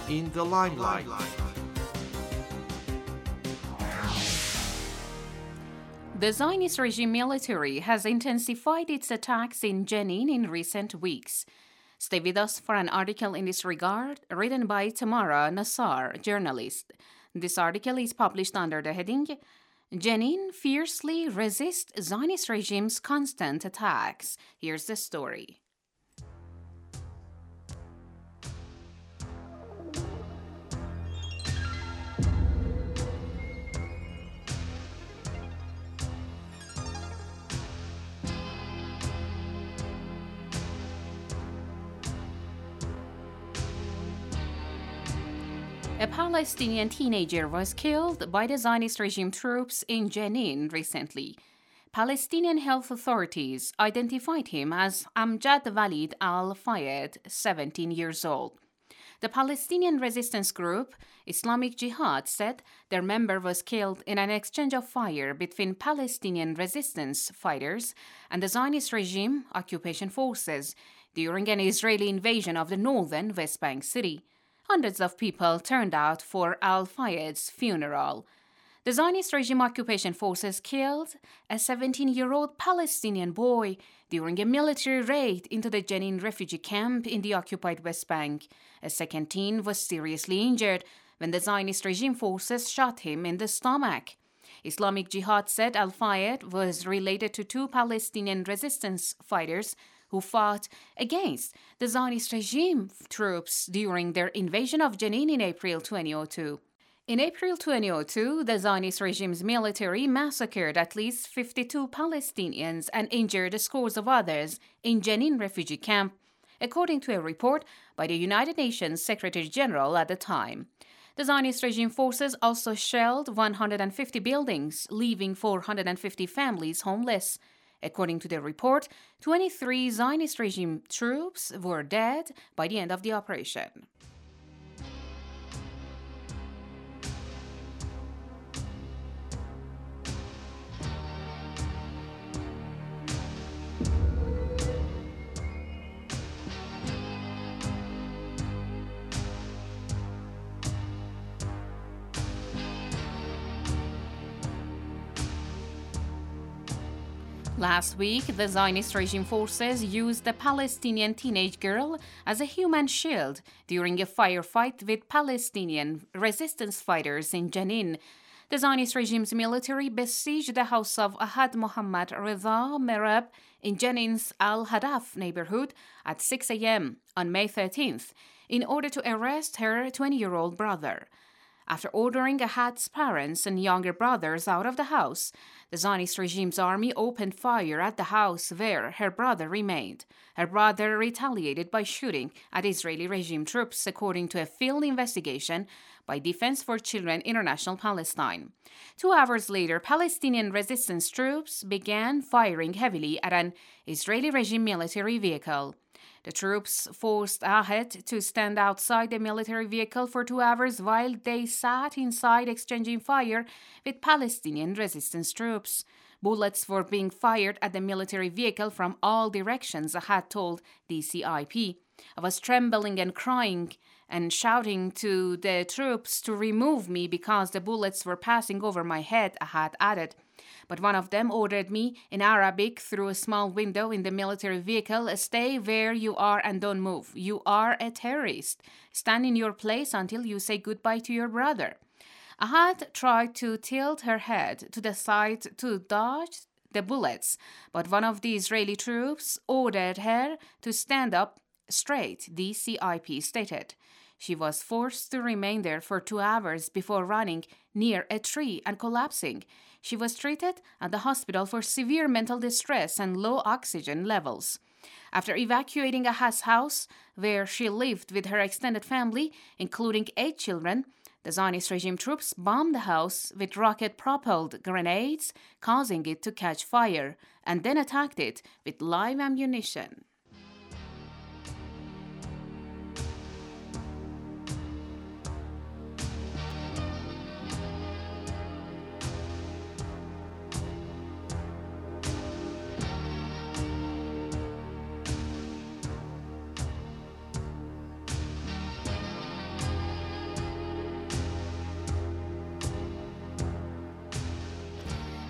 in the limelight. The Zionist regime military has intensified its attacks in Jenin in recent weeks. Stay with us for an article in this regard, written by Tamara Nassar, journalist. This article is published under the heading, Jenin fiercely resists Zionist regime's constant attacks. Here's the story. A Palestinian teenager was killed by the Zionist regime troops in Jenin recently. Palestinian health authorities identified him as Amjad Walid al-Fayed, 17 years old. The Palestinian resistance group, Islamic Jihad, said their member was killed in an exchange of fire between Palestinian resistance fighters and the Zionist regime occupation forces during an Israeli invasion of the northern West Bank city. Hundreds of people turned out for al-Fayed's funeral. The Zionist regime occupation forces killed a 17-year-old Palestinian boy during a military raid into the Jenin refugee camp in the occupied West Bank. A second teen was seriously injured when the Zionist regime forces shot him in the stomach. Islamic Jihad said al-Fayed was related to two Palestinian resistance fighters who fought against the Zionist regime troops during their invasion of Jenin in April 2002. In April 2002, the Zionist regime's military massacred at least 52 Palestinians and injured scores of others in Jenin refugee camp, according to a report by the United Nations Secretary General at the time. The Zionist regime forces also shelled 150 buildings, leaving 450 families homeless. According to the report, 23 Zionist regime troops were dead by the end of the operation. Last week, the Zionist regime forces used a Palestinian teenage girl as a human shield during a firefight with Palestinian resistance fighters in Jenin. The Zionist regime's military besieged the house of Ahad Mohammad Reza Merab in Jenin's Al-Hadaf neighborhood at 6 a.m. on May 13th in order to arrest her 20-year-old brother. After ordering Ahad's parents and younger brothers out of the house, the Zionist regime's army opened fire at the house where her brother remained. Her brother retaliated by shooting at Israeli regime troops, according to a field investigation by Defense for Children International Palestine. 2 hours later, Palestinian resistance troops began firing heavily at an Israeli regime military vehicle. The troops forced Ahad to stand outside the military vehicle for 2 hours while they sat inside exchanging fire with Palestinian resistance troops. Bullets were being fired at the military vehicle from all directions, Ahad told DCIP. I was trembling and crying and shouting to the troops to remove me because the bullets were passing over my head, Ahad added. But one of them ordered me in Arabic through a small window in the military vehicle, "Stay where you are and don't move. You are a terrorist. Stand in your place until you say goodbye to your brother." Ahad tried to tilt her head to the side to dodge the bullets, but one of the Israeli troops ordered her to stand up straight, DCIP stated. She was forced to remain there for 2 hours before running near a tree and collapsing. She was treated at the hospital for severe mental distress and low oxygen levels. After evacuating Ahad's house, where she lived with her extended family, including 8 children, the Zionist regime troops bombed the house with rocket-propelled grenades, causing it to catch fire, and then attacked it with live ammunition.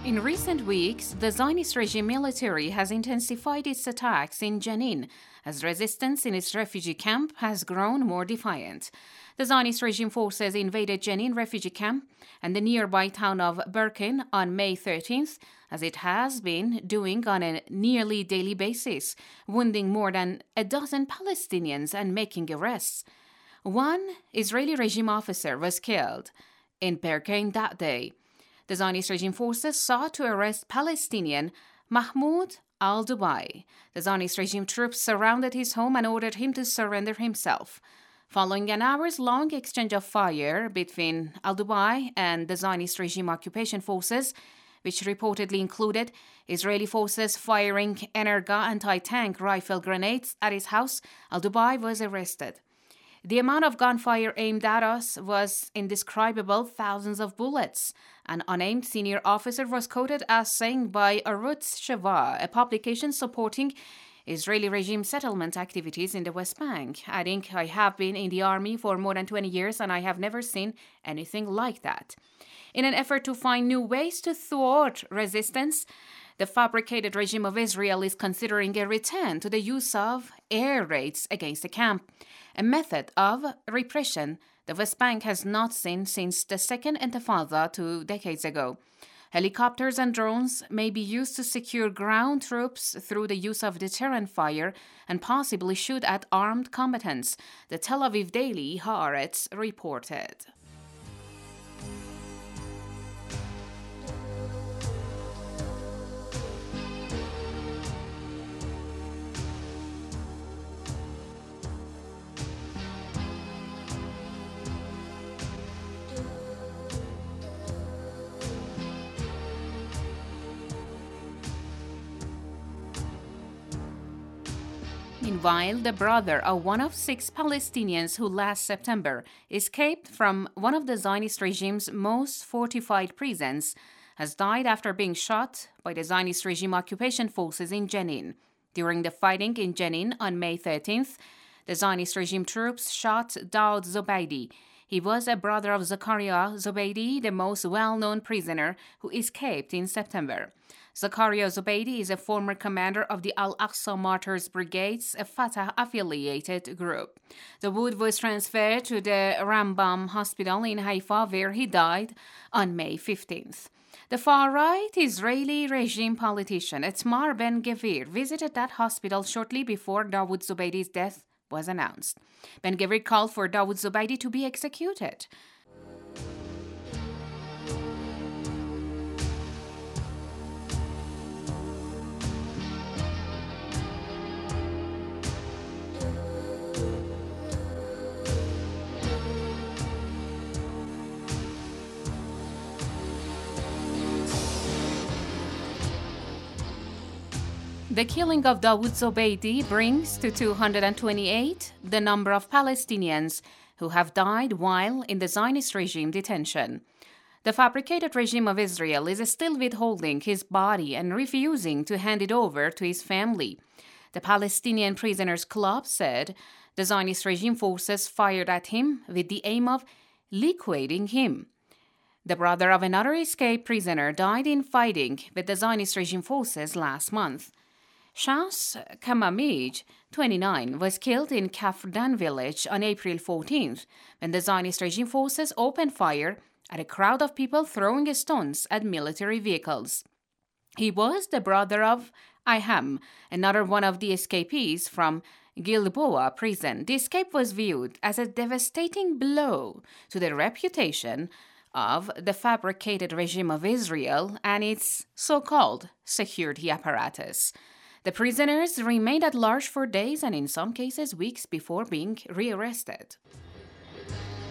In recent weeks, the Zionist regime military has intensified its attacks in Jenin as resistance in its refugee camp has grown more defiant. The Zionist regime forces invaded Jenin refugee camp and the nearby town of Birkin on May 13th, as it has been doing on a nearly daily basis, wounding more than a dozen Palestinians and making arrests. One Israeli regime officer was killed in Birkin that day. The Zionist regime forces sought to arrest Palestinian Mahmoud al-Dubai. The Zionist regime troops surrounded his home and ordered him to surrender himself. Following an hours-long exchange of fire between al-Dubai and the Zionist regime occupation forces, which reportedly included Israeli forces firing Energa anti-tank rifle grenades at his house, al-Dubai was arrested. The amount of gunfire aimed at us was indescribable, thousands of bullets. An unnamed senior officer was quoted as saying by Arutz Sheva, a publication supporting Israeli regime settlement activities in the West Bank, adding, "I have been in the army for more than 20 years and I have never seen anything like that." In an effort to find new ways to thwart resistance, the fabricated regime of Israel is considering a return to the use of air raids against the camp, a method of repression the West Bank has not seen since the Second Intifada 2 decades ago. Helicopters and drones may be used to secure ground troops through the use of deterrent fire and possibly shoot at armed combatants, the Tel Aviv Daily Haaretz reported. Meanwhile, the brother of one of 6 Palestinians who last September escaped from one of the Zionist regime's most fortified prisons has died after being shot by the Zionist regime occupation forces in Jenin. During the fighting in Jenin on May 13th, the Zionist regime troops shot Daoud Zubaydi. He was a brother of Zakaria Zubaydi, the most well-known prisoner who escaped in September. Zakaria Zubaydi is a former commander of the Al-Aqsa Martyrs Brigades, a Fatah-affiliated group. The wood was transferred to the Rambam Hospital in Haifa, where he died on May 15th. The far-right Israeli regime politician Itamar Ben-Gvir visited that hospital shortly before Dawood Zubaydi's death was announced. Ben-Gvir called for Dawood Zubaydi to be executed. The killing of Dawood Zubaydi brings to 228 the number of Palestinians who have died while in the Zionist regime detention. The fabricated regime of Israel is still withholding his body and refusing to hand it over to his family. The Palestinian Prisoners Club said the Zionist regime forces fired at him with the aim of liquidating him. The brother of another escaped prisoner died in fighting with the Zionist regime forces last month. Shas Kamamij, 29, was killed in Kafrdan village on April 14th when the Zionist regime forces opened fire at a crowd of people throwing stones at military vehicles. He was the brother of Iham, another one of the escapees from Gilboa prison. The escape was viewed as a devastating blow to the reputation of the fabricated regime of Israel and its so-called security apparatus. The prisoners remained at large for days and in some cases weeks before being rearrested.